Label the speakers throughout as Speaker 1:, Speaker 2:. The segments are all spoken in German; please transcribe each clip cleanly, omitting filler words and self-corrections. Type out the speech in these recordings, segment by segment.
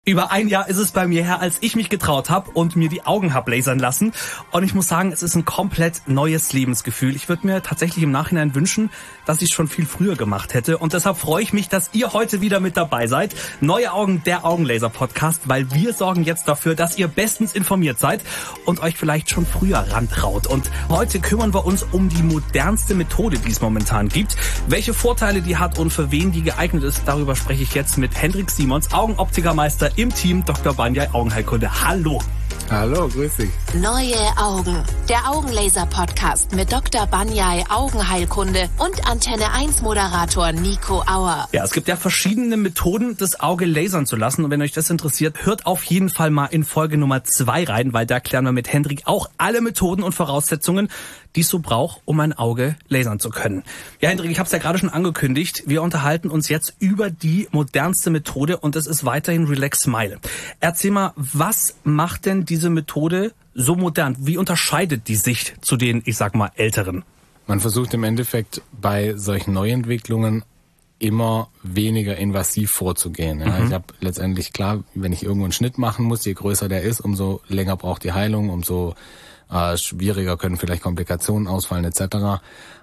Speaker 1: Über ein Jahr ist es bei mir her, als ich mich getraut habe und mir die Augen hab lasern lassen. Und ich muss sagen, es ist ein komplett neues Lebensgefühl. Ich würde mir tatsächlich im Nachhinein wünschen, dass ich es schon viel früher gemacht hätte. Und deshalb freue ich mich, dass ihr heute wieder mit dabei seid. Neue Augen, der Augenlaser-Podcast, weil wir sorgen jetzt dafür, dass ihr bestens informiert seid und euch vielleicht schon früher rantraut. Und heute kümmern wir uns um die modernste Methode, die es momentan gibt. Welche Vorteile die hat und für wen die geeignet ist, darüber spreche ich jetzt mit Hendrik Simons, Augenoptikermeister im Team Dr. Banyai Augenheilkunde. Hallo.
Speaker 2: Hallo, grüß dich.
Speaker 3: Neue Augen, der Augenlaser-Podcast mit Dr. Banyai Augenheilkunde und Antenne 1 Moderator Nico Auer.
Speaker 1: Ja, es gibt ja verschiedene Methoden, das Auge lasern zu lassen. Und wenn euch das interessiert, hört auf jeden Fall mal in Folge Nummer 2 rein, weil da klären wir mit Hendrik auch alle Methoden und Voraussetzungen, die es so braucht, um ein Auge lasern zu können. Ja, Hendrik, ich habe es ja gerade schon angekündigt. Wir unterhalten uns jetzt über die modernste Methode und es ist weiterhin Relax Smile. Erzähl mal, was macht denn diese Methode so modern? Wie unterscheidet die sich zu den, ich sag mal, älteren?
Speaker 2: Man versucht im Endeffekt bei solchen Neuentwicklungen immer weniger invasiv vorzugehen. Ja. Ich habe letztendlich, klar, wenn ich irgendwo einen Schnitt machen muss, je größer der ist, umso länger braucht die Heilung, umso schwieriger können vielleicht Komplikationen ausfallen etc.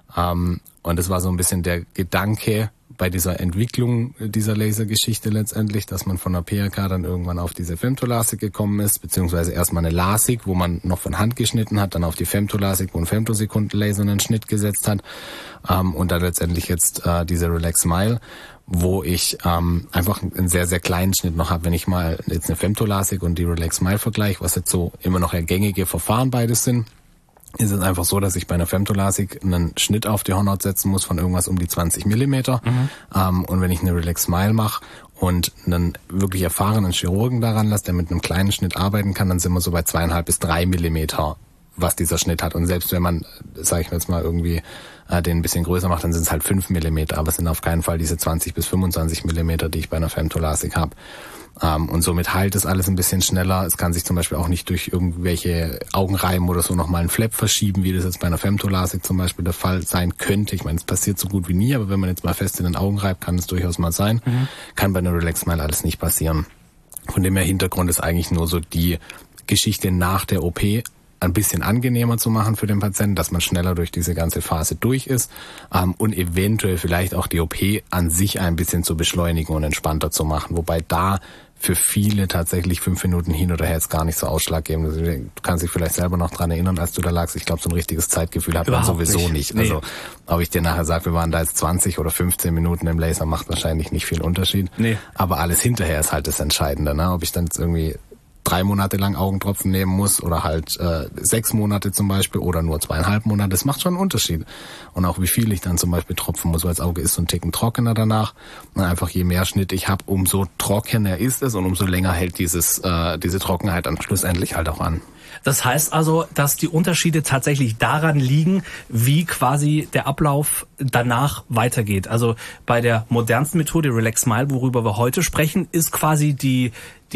Speaker 2: Und das war so ein bisschen der Gedanke bei dieser Entwicklung dieser Lasergeschichte letztendlich, dass man von der PRK dann irgendwann auf diese Femtolasik gekommen ist, beziehungsweise erstmal eine Lasik, wo man noch von Hand geschnitten hat, dann auf die Femtolasik, wo ein Femtosekundenlaser einen Schnitt gesetzt hat, und dann letztendlich jetzt diese Relax Smile, wo ich einfach einen sehr, sehr kleinen Schnitt noch habe. Wenn ich mal jetzt eine Femtolasik und die Relax Smile vergleiche, was jetzt so immer noch gängige Verfahren beides sind, ist es einfach so, dass ich bei einer Femtolasik einen Schnitt auf die Hornhaut setzen muss von irgendwas um die 20 Millimeter. Und wenn ich eine Relax Smile mache und einen wirklich erfahrenen Chirurgen daran lasse, der mit einem kleinen Schnitt arbeiten kann, dann sind wir so bei 2,5 bis 3 Millimeter, was dieser Schnitt hat. Und selbst wenn man, sage ich jetzt mal, irgendwie den ein bisschen größer macht, dann sind es halt 5 Millimeter. Aber es sind auf keinen Fall diese 20 bis 25 Millimeter, die ich bei einer Femtolasik habe. Und somit heilt es alles ein bisschen schneller. Es kann sich zum Beispiel auch nicht durch irgendwelche Augenreiben oder so nochmal ein Flap verschieben, wie das jetzt bei einer Femtolasik zum Beispiel der Fall sein könnte. Ich meine, es passiert so gut wie nie, aber wenn man jetzt mal fest in den Augen reibt, kann es durchaus mal sein. Kann bei einer Relax Smile alles nicht passieren. Von dem her Hintergrund ist eigentlich nur so die Geschichte nach der OP ein bisschen angenehmer zu machen für den Patienten, dass man schneller durch diese ganze Phase durch ist, und eventuell vielleicht auch die OP an sich ein bisschen zu beschleunigen und entspannter zu machen. Wobei da für viele tatsächlich 5 Minuten hin oder her jetzt gar nicht so ausschlaggebend. Also, du kannst dich vielleicht selber noch dran erinnern, als du da lagst. Ich glaube, so ein richtiges Zeitgefühl hat man sowieso nicht. Nee. Also, ob ich dir nachher sage, wir waren da jetzt 20 oder 15 Minuten im Laser, macht wahrscheinlich nicht viel Unterschied. Nee. Aber alles hinterher ist halt das Entscheidende, ne? Ob ich dann jetzt irgendwie 3 Monate lang Augentropfen nehmen muss oder halt 6 Monate zum Beispiel oder nur 2,5 Monate, das macht schon einen Unterschied. Und auch wie viel ich dann zum Beispiel tropfen muss, weil das Auge ist so ein Ticken trockener danach. Und einfach je mehr Schnitt ich habe, umso trockener ist es und umso länger hält diese Trockenheit dann schlussendlich halt auch an.
Speaker 1: Das heißt also, dass die Unterschiede tatsächlich daran liegen, wie quasi der Ablauf danach weitergeht. Also bei der modernsten Methode Relax Smile, worüber wir heute sprechen, ist quasi die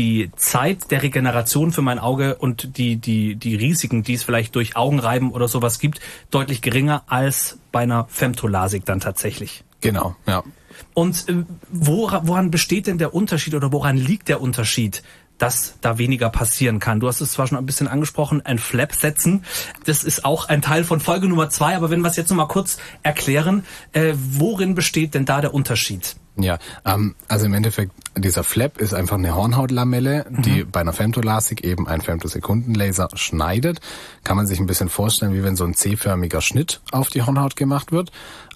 Speaker 1: Zeit der Regeneration für mein Auge und die Risiken, die es vielleicht durch Augenreiben oder sowas gibt, deutlich geringer als bei einer Femtolasik dann tatsächlich.
Speaker 2: Genau, ja.
Speaker 1: Und woran besteht denn der Unterschied oder woran liegt der Unterschied, dass da weniger passieren kann? Du hast es zwar schon ein bisschen angesprochen, ein Flap setzen. Das ist auch ein Teil von Folge Nummer 2, aber wenn wir es jetzt noch mal kurz erklären, worin besteht denn da der Unterschied?
Speaker 2: Ja, also im Endeffekt, dieser Flap ist einfach eine Hornhautlamelle, die bei einer Femtolasik eben ein Femtosekundenlaser schneidet. Kann man sich ein bisschen vorstellen, wie wenn so ein C-förmiger Schnitt auf die Hornhaut gemacht wird.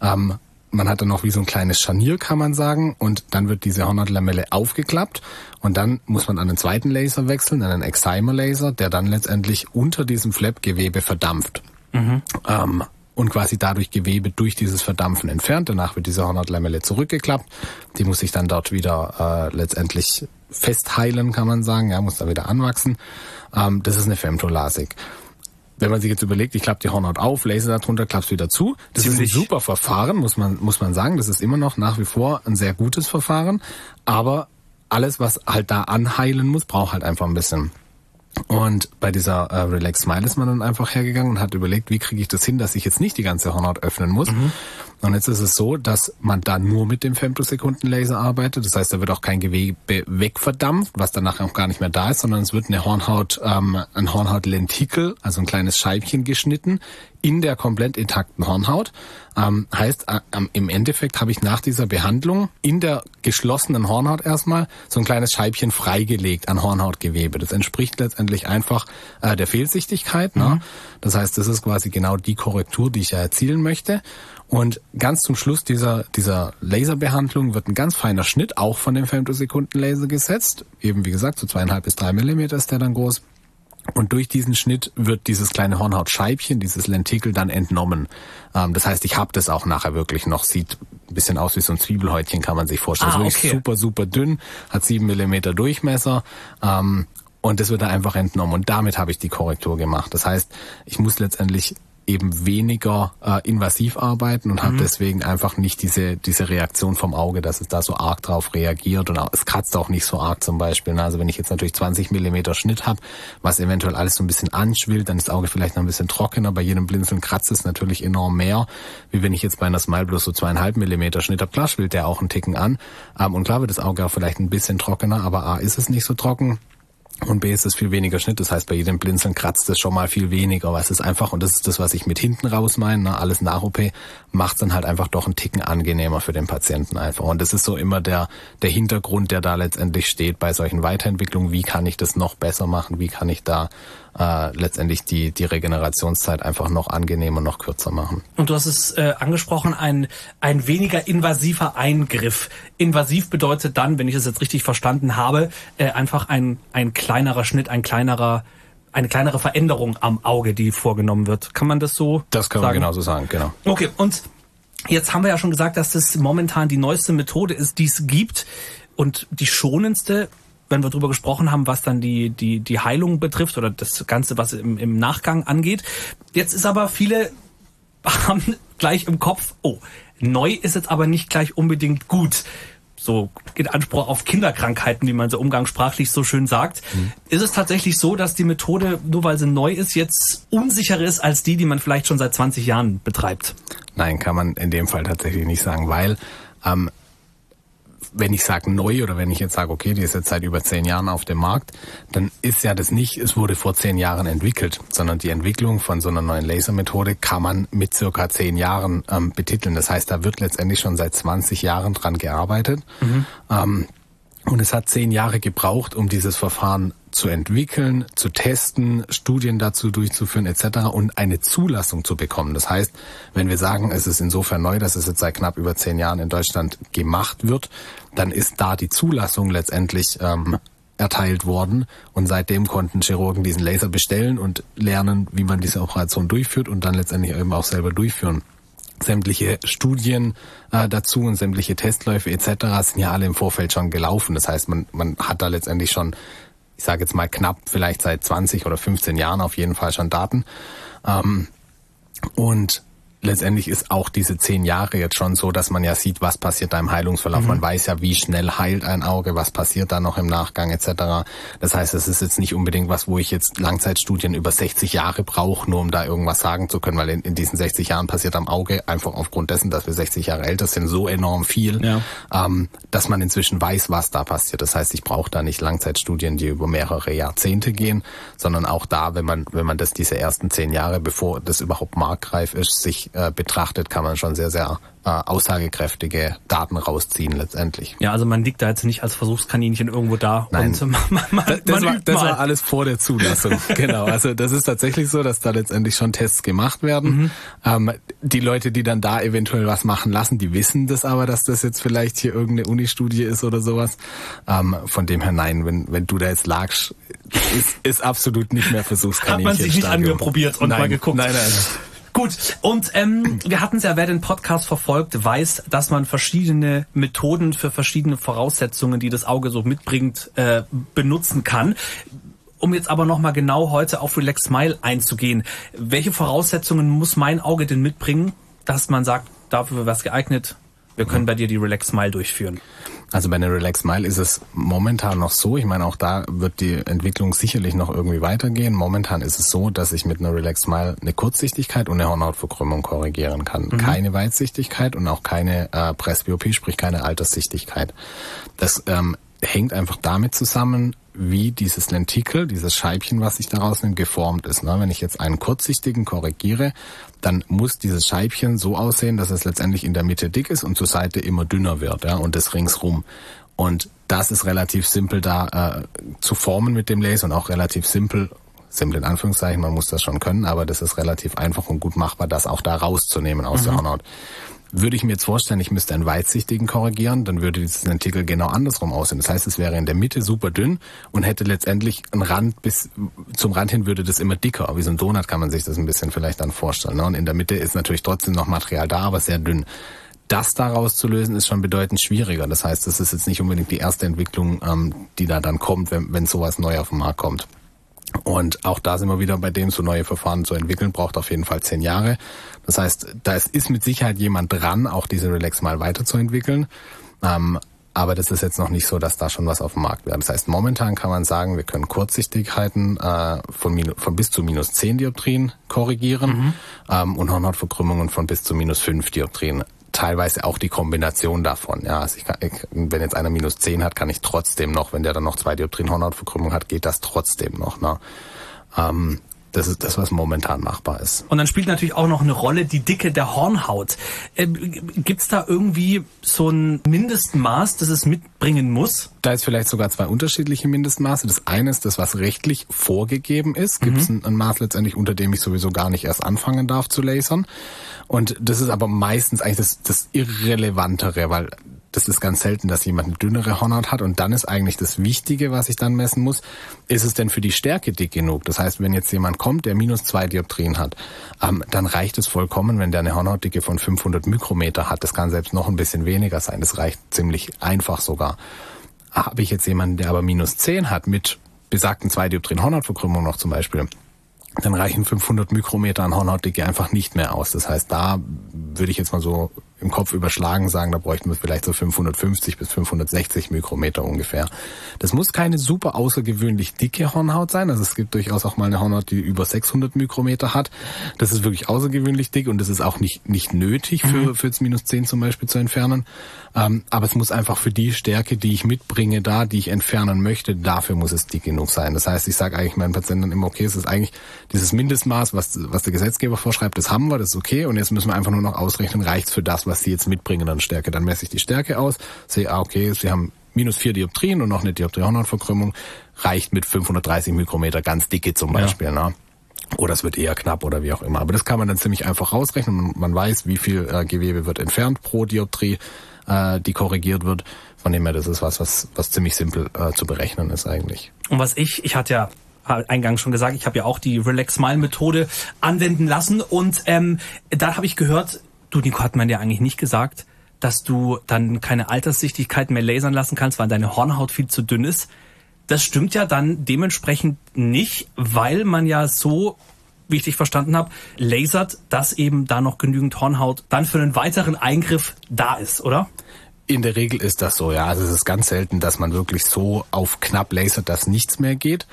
Speaker 2: Man hat dann noch wie so ein kleines Scharnier, kann man sagen, und dann wird diese Hornhautlamelle aufgeklappt und dann muss man an einen zweiten Laser wechseln, einen Excimer-Laser, der dann letztendlich unter diesem Flap Gewebe verdampft. Und quasi dadurch Gewebe durch dieses Verdampfen entfernt. Danach wird diese Hornhautlamelle zurückgeklappt. Die muss sich dann dort wieder letztendlich festheilen, kann man sagen. Ja, muss dann wieder anwachsen. Das ist eine Femtolasik. Wenn man sich jetzt überlegt, ich klappe die Hornhaut auf, Laser darunter, klapp's wieder zu. Das ist ein super Verfahren, muss man sagen. Das ist immer noch nach wie vor ein sehr gutes Verfahren. Aber alles, was halt da anheilen muss, braucht halt einfach ein bisschen. Und bei dieser Relax Smile ist man dann einfach hergegangen und hat überlegt, wie kriege ich das hin, dass ich jetzt nicht die ganze Hornhaut öffnen muss. Und jetzt ist es so, dass man da nur mit dem Femtosekundenlaser arbeitet. Das heißt, da wird auch kein Gewebe wegverdampft, was danach auch gar nicht mehr da ist, sondern es wird ein Hornhautlentikel, also ein kleines Scheibchen geschnitten in der komplett intakten Hornhaut. Heißt, im Endeffekt habe ich nach dieser Behandlung in der geschlossenen Hornhaut erstmal so ein kleines Scheibchen freigelegt an Hornhautgewebe. Das entspricht letztendlich einfach der Fehlsichtigkeit. Ne? Das heißt, das ist quasi genau die Korrektur, die ich ja erzielen möchte. Und ganz zum Schluss dieser Laserbehandlung wird ein ganz feiner Schnitt auch von dem Femtosekundenlaser gesetzt. Eben wie gesagt, so 2,5 bis 3 Millimeter ist der dann groß. Und durch diesen Schnitt wird dieses kleine Hornhautscheibchen, dieses Lentikel dann entnommen. Das heißt, ich habe das auch nachher wirklich noch. Sieht ein bisschen aus wie so ein Zwiebelhäutchen, kann man sich vorstellen. Also wirklich super, super dünn, hat 7 Millimeter Durchmesser. Und das wird da einfach entnommen. Und damit habe ich die Korrektur gemacht. Das heißt, ich muss letztendlich eben weniger invasiv arbeiten und habe deswegen einfach nicht diese Reaktion vom Auge, dass es da so arg drauf reagiert und es kratzt auch nicht so arg zum Beispiel. Also wenn ich jetzt natürlich 20 Millimeter Schnitt habe, was eventuell alles so ein bisschen anschwillt, dann ist das Auge vielleicht noch ein bisschen trockener. Bei jedem Blinzeln kratzt es natürlich enorm mehr, wie wenn ich jetzt bei einer Smile bloß so 2,5 Millimeter Schnitt habe. Klar schwillt der auch einen Ticken an und klar wird das Auge auch vielleicht ein bisschen trockener, aber A ist es nicht so trocken. Und B ist es viel weniger Schnitt, das heißt, bei jedem Blinzeln kratzt es schon mal viel weniger, weil es ist einfach, und das ist das, was ich mit hinten raus meine, ne, alles nach OP, macht es dann halt einfach doch einen Ticken angenehmer für den Patienten einfach. Und das ist so immer der Hintergrund, der da letztendlich steht bei solchen Weiterentwicklungen. Wie kann ich das noch besser machen? Wie kann ich da letztendlich die Regenerationszeit einfach noch angenehmer, noch kürzer machen?
Speaker 1: Und du hast es angesprochen, ein weniger invasiver Eingriff. Invasiv bedeutet dann, wenn ich es jetzt richtig verstanden habe, einfach ein kleinerer Schnitt, eine kleinere Veränderung am Auge, die vorgenommen wird. Kann man das so sagen?
Speaker 2: Das kann man genauso sagen, genau.
Speaker 1: Okay, und jetzt haben wir ja schon gesagt, dass das momentan die neueste Methode ist, die es gibt und die schonendste, wenn wir darüber gesprochen haben, was dann die Heilung betrifft oder das Ganze, was im Nachgang angeht. Jetzt ist aber viele haben gleich im Kopf, neu ist jetzt aber nicht gleich unbedingt gut. So in Anspruch auf Kinderkrankheiten, wie man so umgangssprachlich so schön sagt. Ist es tatsächlich so, dass die Methode, nur weil sie neu ist, jetzt unsicherer ist als die man vielleicht schon seit 20 Jahren betreibt?
Speaker 2: Nein, kann man in dem Fall tatsächlich nicht sagen, weil wenn ich sage neu oder wenn ich jetzt sage, okay, die ist jetzt seit über 10 Jahren auf dem Markt, dann ist ja das nicht, es wurde vor 10 Jahren entwickelt, sondern die Entwicklung von so einer neuen Lasermethode kann man mit circa 10 Jahren betiteln. Das heißt, da wird letztendlich schon seit 20 Jahren dran gearbeitet. Und es hat 10 Jahre gebraucht, um dieses Verfahren zu entwickeln, zu testen, Studien dazu durchzuführen etc. und eine Zulassung zu bekommen. Das heißt, wenn wir sagen, es ist insofern neu, dass es jetzt seit knapp über 10 Jahren in Deutschland gemacht wird, dann ist da die Zulassung letztendlich erteilt worden und seitdem konnten Chirurgen diesen Laser bestellen und lernen, wie man diese Operation durchführt und dann letztendlich eben auch selber durchführen. Sämtliche Studien dazu und sämtliche Testläufe etc. sind ja alle im Vorfeld schon gelaufen. Das heißt, man hat da letztendlich schon, ich sage jetzt mal knapp, vielleicht seit 20 oder 15 Jahren auf jeden Fall schon Daten. Und letztendlich ist auch diese 10 Jahre jetzt schon so, dass man ja sieht, was passiert da im Heilungsverlauf. Man weiß ja, wie schnell heilt ein Auge, was passiert da noch im Nachgang etc. Das heißt, es ist jetzt nicht unbedingt was, wo ich jetzt Langzeitstudien über 60 Jahre brauche, nur um da irgendwas sagen zu können, weil in diesen 60 Jahren passiert am Auge einfach aufgrund dessen, dass wir 60 Jahre älter sind, so enorm viel, dass man inzwischen weiß, was da passiert. Das heißt, ich brauche da nicht Langzeitstudien, die über mehrere Jahrzehnte gehen, sondern auch da, wenn man das diese ersten 10 Jahre, bevor das überhaupt marktreif ist, sich betrachtet, kann man schon sehr, sehr aussagekräftige Daten rausziehen letztendlich.
Speaker 1: Ja, also man liegt da jetzt nicht als Versuchskaninchen irgendwo da.
Speaker 2: Nein,
Speaker 1: und
Speaker 2: das war alles vor der Zulassung. Genau, also das ist tatsächlich so, dass da letztendlich schon Tests gemacht werden. Die Leute, die dann da eventuell was machen lassen, die wissen das aber, dass das jetzt vielleicht hier irgendeine Uni-Studie ist oder sowas. Von dem her nein, wenn du da jetzt lagst, ist absolut nicht mehr Versuchskaninchen.
Speaker 1: Hat man sich nicht angeprobiert und mal geguckt.
Speaker 2: Nein.
Speaker 1: Gut, und wir hatten es ja, wer den Podcast verfolgt, weiß, dass man verschiedene Methoden für verschiedene Voraussetzungen, die das Auge so mitbringt, benutzen kann. Um jetzt aber nochmal genau heute auf Relax Smile einzugehen, welche Voraussetzungen muss mein Auge denn mitbringen, dass man sagt, dafür wäre es geeignet, wir können bei dir die Relax Smile durchführen?
Speaker 2: Also bei der Relax Smile ist es momentan noch so, ich meine, auch da wird die Entwicklung sicherlich noch irgendwie weitergehen. Momentan ist es so, dass ich mit einer Relax Smile eine Kurzsichtigkeit und eine Hornhautverkrümmung korrigieren kann. Keine Weitsichtigkeit und auch keine Presbyopie, sprich keine Alterssichtigkeit. Das hängt einfach damit zusammen, wie dieses Lentikel, dieses Scheibchen, was sich daraus nimmt, geformt ist. Wenn ich jetzt einen kurzsichtigen korrigiere, dann muss dieses Scheibchen so aussehen, dass es letztendlich in der Mitte dick ist und zur Seite immer dünner wird, ja, und das ringsrum. Und das ist relativ simpel da zu formen mit dem Laser und auch relativ simpel in Anführungszeichen, man muss das schon können, aber das ist relativ einfach und gut machbar, das auch da rauszunehmen aus der Hornhaut. Würde ich mir jetzt vorstellen, ich müsste einen weitsichtigen korrigieren, dann würde dieses Lentikel genau andersrum aussehen. Das heißt, es wäre in der Mitte super dünn und hätte letztendlich einen Rand, bis zum Rand hin würde das immer dicker. Wie so ein Donut kann man sich das ein bisschen vielleicht dann vorstellen. Und in der Mitte ist natürlich trotzdem noch Material da, aber sehr dünn. Das daraus zu lösen, ist schon bedeutend schwieriger. Das heißt, das ist jetzt nicht unbedingt die erste Entwicklung, die da dann kommt, wenn sowas neu auf den Markt kommt. Und auch da sind wir wieder bei dem, so neue Verfahren zu entwickeln, braucht auf jeden Fall 10 Jahre. Das heißt, da ist mit Sicherheit jemand dran, auch diese Relax mal weiterzuentwickeln. Aber das ist jetzt noch nicht so, dass da schon was auf dem Markt wäre. Das heißt, momentan kann man sagen, wir können Kurzsichtigkeiten von bis zu minus 10 Dioptrien korrigieren und Hornhautverkrümmungen von bis zu minus 5 Dioptrien. Teilweise auch die Kombination davon. Ja, also wenn jetzt einer minus 10 hat, kann ich trotzdem noch, wenn der dann noch 2 Dioptrien Hornhautverkrümmung hat, geht das trotzdem noch. Ne? Das ist das, was momentan machbar ist.
Speaker 1: Und dann spielt natürlich auch noch eine Rolle die Dicke der Hornhaut. Gibt's da irgendwie so ein Mindestmaß, das es mitbringen muss?
Speaker 2: Da ist vielleicht sogar 2 unterschiedliche Mindestmaße. Das eine ist das, was rechtlich vorgegeben ist. Gibt es ein Maß letztendlich, unter dem ich sowieso gar nicht erst anfangen darf zu lasern. Und das ist aber meistens eigentlich das Irrelevantere, weil das ist ganz selten, dass jemand eine dünnere Hornhaut hat. Und dann ist eigentlich das Wichtige, was ich dann messen muss, ist es denn für die Stärke dick genug? Das heißt, wenn jetzt jemand kommt, der minus 2 Dioptrien hat, dann reicht es vollkommen, wenn der eine Hornhautdicke von 500 Mikrometer hat. Das kann selbst noch ein bisschen weniger sein. Das reicht ziemlich einfach sogar. Habe ich jetzt jemanden, der aber minus 10 hat, mit besagten 2 Dioptrien Hornhautverkrümmung noch zum Beispiel, dann reichen 500 Mikrometer an Hornhautdicke einfach nicht mehr aus. Das heißt, da würde ich jetzt mal so im Kopf überschlagen sagen, da bräuchten wir vielleicht so 550 bis 560 Mikrometer ungefähr. Das muss keine super außergewöhnlich dicke Hornhaut sein. Also es gibt durchaus auch mal eine Hornhaut, die über 600 Mikrometer hat. Das ist wirklich außergewöhnlich dick und das ist auch nicht nötig für jetzt minus 10 zum Beispiel zu entfernen. Aber es muss einfach für die Stärke, die ich mitbringe, die ich entfernen möchte, dafür muss es dick genug sein. Das heißt, ich sage eigentlich meinen Patienten immer, okay, es ist eigentlich dieses Mindestmaß, was der Gesetzgeber vorschreibt, das haben wir, das ist okay. Und jetzt müssen wir einfach nur noch ausrechnen, reicht's für das, was sie jetzt mitbringen an Stärke. Dann messe ich die Stärke aus, sehe, okay, sie haben minus 4 Dioptrien und noch eine Dioptrie-Hornhautverkrümmung, reicht mit 530 Mikrometer ganz dicke zum Beispiel, ne? Oder es wird eher knapp oder wie auch immer. Aber das kann man dann ziemlich einfach rausrechnen. Man weiß, wie viel Gewebe wird entfernt pro Dioptrie, die korrigiert wird. Von dem her, das ist was ziemlich simpel zu berechnen ist eigentlich.
Speaker 1: Und was ich hatte ja eingangs schon gesagt, ich habe ja auch die Relax Smile Methode anwenden lassen und da habe ich gehört, du, Nico, hat man ja eigentlich nicht gesagt, dass du dann keine Alterssichtigkeit mehr lasern lassen kannst, weil deine Hornhaut viel zu dünn ist. Das stimmt ja dann dementsprechend nicht, weil man ja so, wie ich dich verstanden habe, lasert, dass eben da noch genügend Hornhaut dann für einen weiteren Eingriff da ist, oder?
Speaker 2: In der Regel ist das so, ja. Also es ist ganz selten, dass man wirklich so auf knapp lasert, dass nichts mehr geht.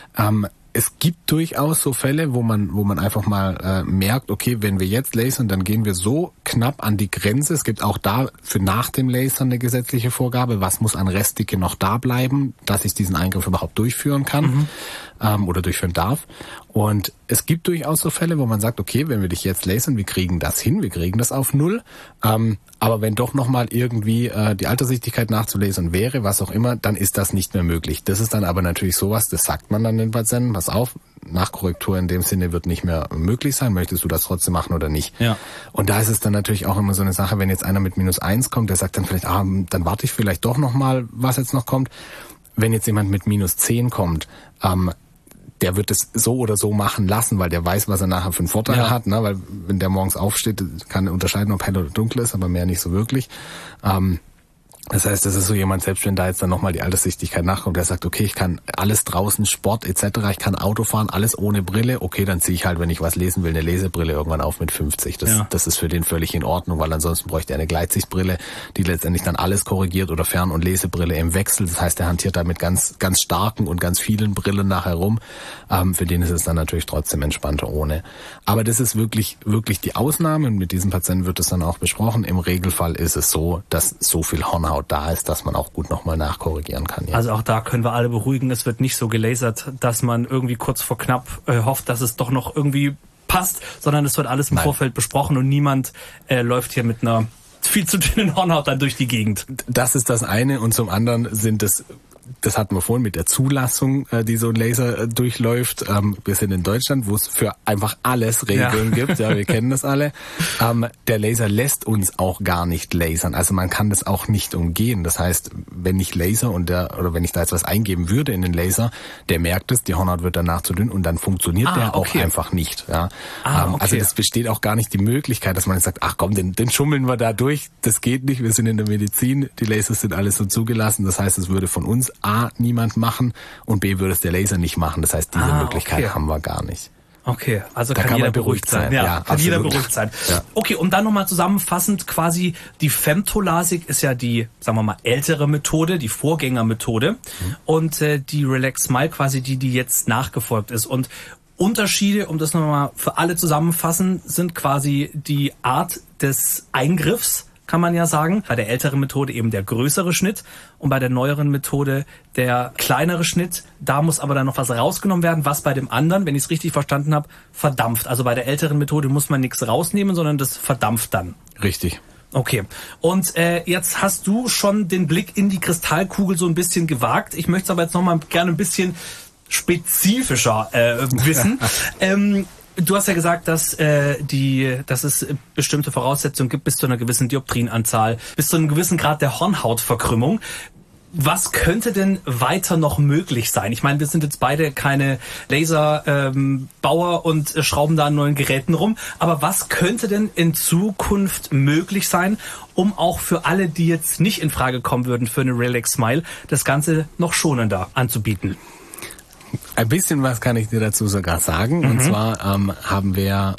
Speaker 2: Es gibt durchaus so Fälle, wo man einfach mal merkt, okay, wenn wir jetzt lasern, dann gehen wir so knapp an die Grenze. Es gibt auch da für nach dem Lasern eine gesetzliche Vorgabe, was muss an Restdicke noch da bleiben, dass ich diesen Eingriff überhaupt durchführen kann oder durchführen darf. Und es gibt durchaus so Fälle, wo man sagt, okay, wenn wir dich jetzt lasern, wir kriegen das hin, wir kriegen das auf 0. Aber wenn doch nochmal irgendwie die Alterssichtigkeit nachzulasern wäre, was auch immer, dann ist das nicht mehr möglich. Das ist dann aber natürlich sowas, das sagt man dann den Patienten, pass auf, Nachkorrektur in dem Sinne wird nicht mehr möglich sein, möchtest du das trotzdem machen oder nicht? Ja. Und da ist es dann natürlich auch immer so eine Sache, wenn jetzt einer mit minus 1 kommt, der sagt dann vielleicht, dann warte ich vielleicht doch nochmal, was jetzt noch kommt. Wenn jetzt jemand mit minus 10 kommt, der wird es so oder so machen lassen, weil der weiß, was er nachher für einen Vorteil hat, ne? Weil wenn der morgens aufsteht, kann er unterscheiden, ob hell oder dunkel ist, aber mehr nicht so wirklich. Das heißt, das ist so jemand, selbst wenn da jetzt dann nochmal die Alterssichtigkeit nachkommt, der sagt, okay, ich kann alles draußen, Sport etc., ich kann Auto fahren, alles ohne Brille, okay, dann ziehe ich halt, wenn ich was lesen will, eine Lesebrille irgendwann auf mit 50. Das ist für den völlig in Ordnung, weil ansonsten bräuchte er eine Gleitsichtbrille, die letztendlich dann alles korrigiert, oder Fern- und Lesebrille im Wechsel. Das heißt, er hantiert da mit ganz, ganz starken und ganz vielen Brillen nachher rum. Für den ist es dann natürlich trotzdem entspannter ohne. Aber das ist wirklich die Ausnahme, und mit diesem Patienten wird es dann auch besprochen. Im Regelfall ist es so, dass so viel Hornhaut da ist, dass man auch gut nochmal nachkorrigieren kann. Ja.
Speaker 1: Also auch da können wir alle beruhigen, es wird nicht so gelasert, dass man irgendwie kurz vor knapp hofft, dass es doch noch irgendwie passt, sondern es wird alles im Vorfeld besprochen und niemand läuft hier mit einer viel zu dünnen Hornhaut dann durch die Gegend.
Speaker 2: Das ist das eine, und zum anderen sind das hatten wir vorhin mit der Zulassung, die so ein Laser durchläuft. Wir sind in Deutschland, wo es für einfach alles Regeln gibt. Ja, wir kennen das alle. Der Laser lässt uns auch gar nicht lasern. Also man kann das auch nicht umgehen. Das heißt, wenn ich laser oder wenn ich da jetzt was eingeben würde in den Laser, der merkt es, die Hornhaut wird danach zu dünn und dann funktioniert der auch einfach nicht. Ja. Also das besteht auch gar nicht die Möglichkeit, dass man jetzt sagt, ach komm, den schummeln wir da durch. Das geht nicht. Wir sind in der Medizin. Die Lasers sind alles so zugelassen. Das heißt, es würde von uns A, niemand machen, und B, würde es der Laser nicht machen. Das heißt, diese Möglichkeit haben wir gar nicht.
Speaker 1: Okay, also kann jeder beruhigt sein. Ja, kann jeder beruhigt sein. Ja. Okay, und dann nochmal zusammenfassend quasi, die Femtolasik ist ja die, sagen wir mal, ältere Methode, die Vorgängermethode, und die Relax Smile quasi die jetzt nachgefolgt ist. Und Unterschiede, um das nochmal für alle zusammenfassen, sind quasi die Art des Eingriffs, kann man ja sagen. Bei der älteren Methode eben der größere Schnitt und bei der neueren Methode der kleinere Schnitt. Da muss aber dann noch was rausgenommen werden, was bei dem anderen, wenn ich es richtig verstanden habe, verdampft. Also bei der älteren Methode muss man nichts rausnehmen, sondern das verdampft dann.
Speaker 2: Richtig.
Speaker 1: Okay. Und jetzt hast du schon den Blick in die Kristallkugel so ein bisschen gewagt. Ich möchte es aber jetzt nochmal gerne ein bisschen spezifischer wissen. Du hast ja gesagt, dass es bestimmte Voraussetzungen gibt bis zu einer gewissen Dioptrienanzahl, bis zu einem gewissen Grad der Hornhautverkrümmung. Was könnte denn weiter noch möglich sein? Ich meine, wir sind jetzt beide keine Laserbauer und schrauben da an neuen Geräten rum. Aber was könnte denn in Zukunft möglich sein, um auch für alle, die jetzt nicht in Frage kommen würden für eine Relax Smile, das Ganze noch schonender anzubieten?
Speaker 2: Ein bisschen was kann ich dir dazu sogar sagen. Und zwar haben wir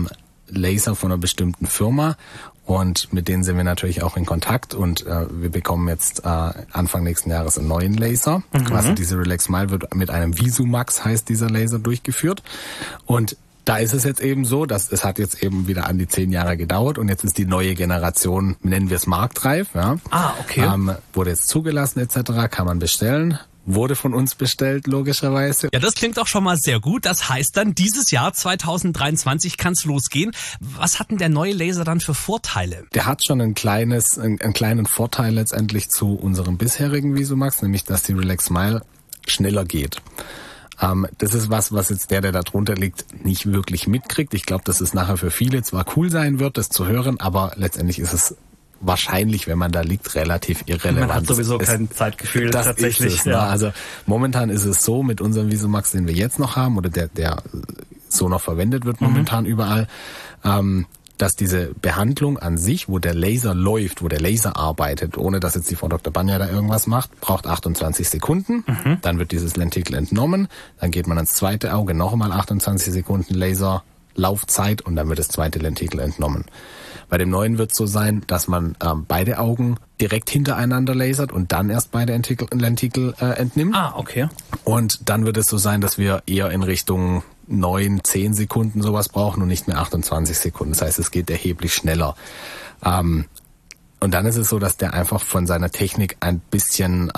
Speaker 2: Laser von einer bestimmten Firma, und mit denen sind wir natürlich auch in Kontakt, und wir bekommen jetzt Anfang nächsten Jahres einen neuen Laser. Quasi diese Relax Smile wird mit einem VisuMax, heißt dieser Laser, durchgeführt. Und da ist es jetzt eben so, dass es hat jetzt eben wieder an die 10 Jahre gedauert, und jetzt ist die neue Generation, nennen wir es marktreif. Ja.
Speaker 1: Okay.
Speaker 2: Wurde jetzt zugelassen etc., kann man bestellen. Wurde von uns bestellt, logischerweise.
Speaker 1: Ja, das klingt doch schon mal sehr gut. Das heißt dann, dieses Jahr 2023 kann es losgehen. Was hat denn der neue Laser dann für Vorteile?
Speaker 2: Der hat schon einen kleinen Vorteil letztendlich zu unserem bisherigen VisuMax, nämlich dass die Relax Smile schneller geht. Das ist was jetzt der da drunter liegt, nicht wirklich mitkriegt. Ich glaube, dass es nachher für viele zwar cool sein wird, das zu hören, aber letztendlich ist es wahrscheinlich, wenn man da liegt, relativ irrelevant.
Speaker 1: Man hat sowieso kein Zeitgefühl tatsächlich.
Speaker 2: Ist es, ja. Also momentan ist es so, mit unserem VisuMax, den wir jetzt noch haben, oder der so noch verwendet wird momentan überall, dass diese Behandlung an sich, wo der Laser läuft, wo der Laser arbeitet, ohne dass jetzt die Frau Dr. Banja da irgendwas macht, braucht 28 Sekunden. Dann wird dieses Lentikel entnommen, dann geht man ans zweite Auge, nochmal 28 Sekunden Laserlaufzeit, und dann wird das zweite Lentikel entnommen. Bei dem neuen wird es so sein, dass man beide Augen direkt hintereinander lasert und dann erst beide Lentikel entnimmt.
Speaker 1: Okay.
Speaker 2: Und dann wird es so sein, dass wir eher in Richtung 9, 10 Sekunden sowas brauchen und nicht mehr 28 Sekunden. Das heißt, es geht erheblich schneller. Und dann ist es so, dass der einfach von seiner Technik ein bisschen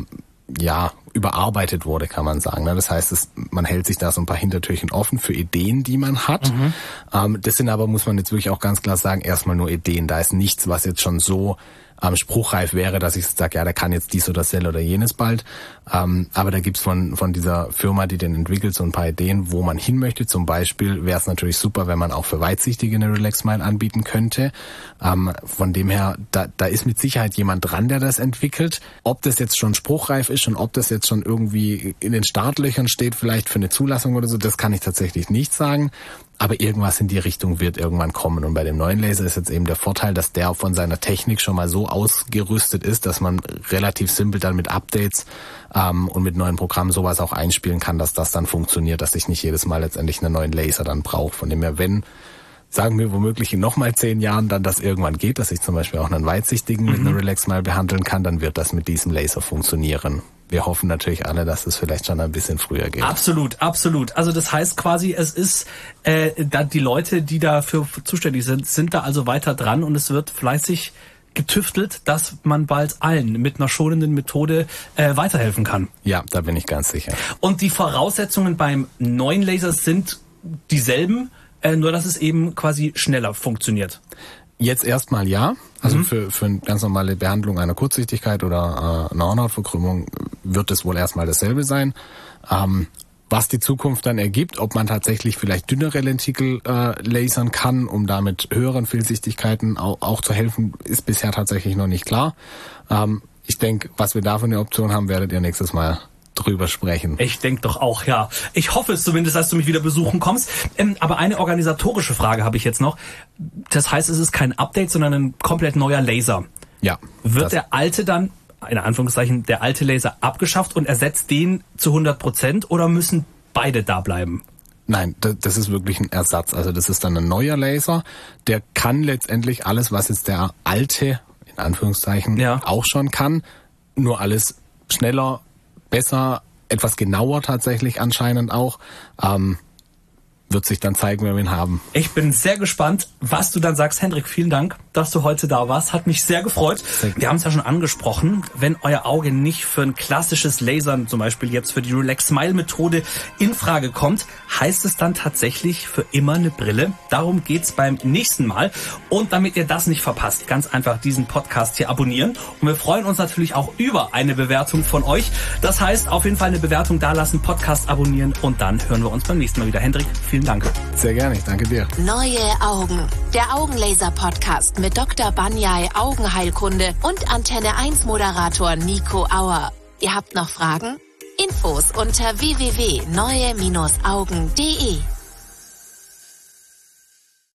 Speaker 2: überarbeitet wurde, kann man sagen. Das heißt, man hält sich da so ein paar Hintertürchen offen für Ideen, die man hat. Das sind aber, muss man jetzt wirklich auch ganz klar sagen, erstmal nur Ideen. Da ist nichts, was jetzt schon so spruchreif wäre, dass ich sage, ja, der kann jetzt dies oder das oder jenes bald. Aber da gibt's von dieser Firma, die den entwickelt, so ein paar Ideen, wo man hin möchte. Zum Beispiel wäre es natürlich super, wenn man auch für Weitsichtige eine Relax Smile anbieten könnte. Von dem her, da ist mit Sicherheit jemand dran, der das entwickelt. Ob das jetzt schon spruchreif ist und ob das jetzt schon irgendwie in den Startlöchern steht, vielleicht für eine Zulassung oder so, das kann ich tatsächlich nicht sagen. Aber irgendwas in die Richtung wird irgendwann kommen. Und bei dem neuen Laser ist jetzt eben der Vorteil, dass der von seiner Technik schon mal so ausgerüstet ist, dass man relativ simpel dann mit Updates und mit neuen Programmen sowas auch einspielen kann, dass das dann funktioniert, dass ich nicht jedes Mal letztendlich einen neuen Laser dann brauche. Von dem her, wenn, sagen wir womöglich in nochmal 10 Jahren dann das irgendwann geht, dass ich zum Beispiel auch einen weitsichtigen mit einer RelaxSmile behandeln kann, dann wird das mit diesem Laser funktionieren. Wir hoffen natürlich alle, dass es vielleicht schon ein bisschen früher geht.
Speaker 1: Absolut, absolut. Also das heißt quasi, es ist, da die Leute, die dafür zuständig sind da also weiter dran und es wird fleißig getüftelt, dass man bald allen mit einer schonenden Methode weiterhelfen kann.
Speaker 2: Ja, da bin ich ganz sicher.
Speaker 1: Und die Voraussetzungen beim neuen Laser sind dieselben, nur dass es eben quasi schneller funktioniert.
Speaker 2: Jetzt erstmal ja. Also für eine ganz normale Behandlung einer Kurzsichtigkeit oder einer Hornhautverkrümmung wird es wohl erstmal dasselbe sein. Was die Zukunft dann ergibt, ob man tatsächlich vielleicht dünnere Lentikel lasern kann, um damit höheren Fehlsichtigkeiten auch zu helfen, ist bisher tatsächlich noch nicht klar. Ich denke, was wir da für eine Option haben, werdet ihr nächstes Mal drüber sprechen.
Speaker 1: Ich denke doch auch, ja. Ich hoffe es zumindest, dass du mich wieder besuchen kommst. Aber eine organisatorische Frage habe ich jetzt noch. Das heißt, es ist kein Update, sondern ein komplett neuer Laser.
Speaker 2: Ja.
Speaker 1: Wird der alte dann, in Anführungszeichen, der alte Laser abgeschafft und ersetzt den zu 100% oder müssen beide da bleiben?
Speaker 2: Nein, das ist wirklich ein Ersatz. Also das ist dann ein neuer Laser. Der kann letztendlich alles, was jetzt der alte, in Anführungszeichen, auch schon kann. Nur alles schneller, besser, etwas genauer tatsächlich anscheinend auch. Wird sich dann zeigen, wenn wir ihn haben.
Speaker 1: Ich bin sehr gespannt, was du dann sagst. Hendrik, vielen Dank, dass du heute da warst. Hat mich sehr gefreut. Wir haben es ja schon angesprochen. Wenn euer Auge nicht für ein klassisches Lasern, zum Beispiel jetzt für die RelaxSmile-Methode, in Frage kommt, heißt es dann tatsächlich für immer eine Brille. Darum geht's beim nächsten Mal. Und damit ihr das nicht verpasst, ganz einfach diesen Podcast hier abonnieren. Und wir freuen uns natürlich auch über eine Bewertung von euch. Das heißt, auf jeden Fall eine Bewertung dalassen, Podcast abonnieren und dann hören wir uns beim nächsten Mal wieder. Hendrik, vielen Dank.
Speaker 2: Sehr gerne, ich danke dir.
Speaker 3: Neue Augen. Der Augenlaser-Podcast mit Dr. Banyai Augenheilkunde und Antenne 1 Moderator Nico Auer. Ihr habt noch Fragen? Infos unter www.neue-augen.de